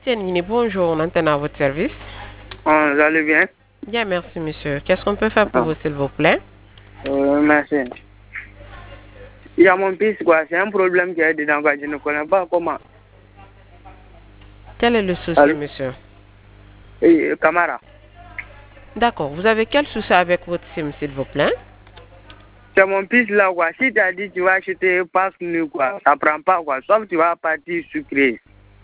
Tiens, bonjour, on entend à votre service. Vous allez bien? Bien, merci, monsieur. Qu'est-ce qu'on peut faire pour Ah. vous, s'il vous plaît? Merci. Il y a mon fils, quoi. C'est un problème qui est dedans, quoi. Je ne connais pas comment. Quel est le souci, Allô? monsieur? Camara. D'accord. Vous avez quel souci avec votre SIM, s'il vous plaît? C'est mon fils, là, quoi. Si tu as dit que tu vas acheter passe nu, quoi, ça prend pas, quoi. Sauf que tu vas partir sucré.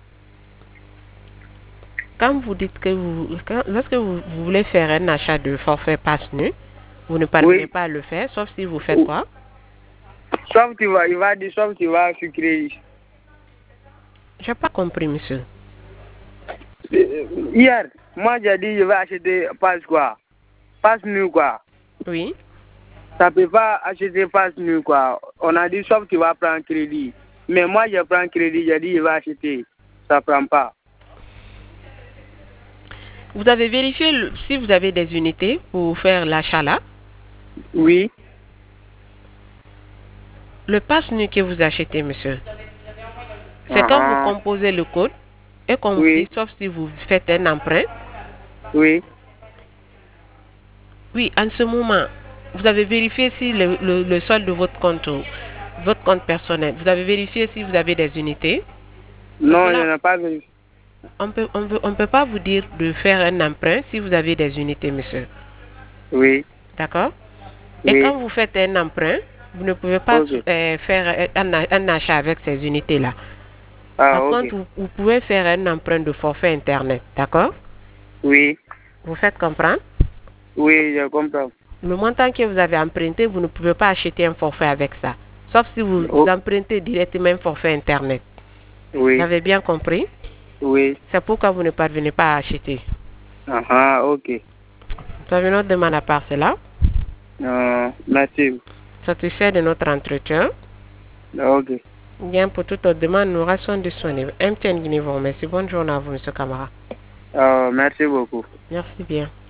Quand vous dites que lorsque vous voulez faire un achat de forfait passe nu, vous ne parvenez Oui. pas à le faire, sauf si vous faites quoi? Sauf que il va dire, sauf que tu vas sucré. Je n'ai pas compris, monsieur. Hier, moi, j'ai dit, je vais acheter passe, quoi. Passe nu, quoi. Oui. Ça peut pas acheter passe nu, quoi. On a dit, sauf que tu vas prendre crédit. Mais moi, je prends crédit, j'ai dit, je vais acheter. Ça prend pas. Vous avez vérifié si vous avez des unités pour faire l'achat là? Oui. Le passe nu que vous achetez, monsieur, c'est quand vous composez le code et qu'on vous dit, sauf si vous faites un emprunt. Oui. Oui, en ce moment, vous avez vérifié si le solde de votre compte personnel, vous avez vérifié si vous avez des unités? Non, je n'ai pas vérifié. On peut pas vous dire de faire un emprunt si vous avez des unités, monsieur. Oui. D'accord? Oui. Et quand vous faites un emprunt, vous ne pouvez pas faire un achat avec ces unités-là. Par contre, vous pouvez faire un emprunt de forfait Internet. D'accord? Oui. Vous faites comprendre? Oui, je comprends. Le montant que vous avez emprunté, vous ne pouvez pas acheter un forfait avec ça. Sauf si vous empruntez directement un forfait Internet. Oui. Vous avez bien compris? Oui. C'est pourquoi vous ne parvenez pas à acheter. Ok. Vous avez une autre demande à part cela? Merci. Satisfait de notre entretien? Ok. Bien, pour toute autre demande, nous restons disponibles. MTN Guinée vous remercie. Bonne journée à vous, M. Camara. Merci beaucoup. Merci bien.